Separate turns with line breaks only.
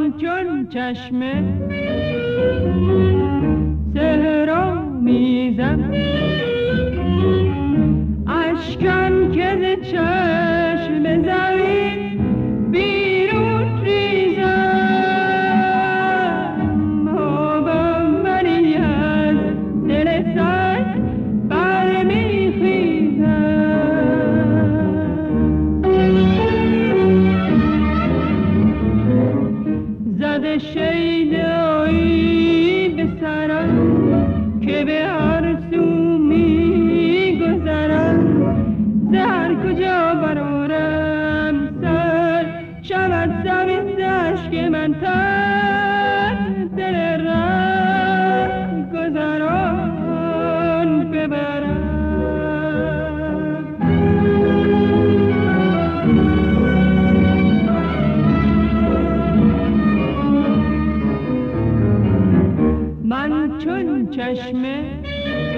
من چون چشمه سحرآمیزم، اشکم که ز چشم زمین بیرون ریزم، آبم منی از دل سنگ برمیخیزم. زده شیدایی به سرم که به هر سو میگذرم، زهر کجا برارم سر شود زمین اشک من تن، دل ره گذران ببرم. من چون چشمه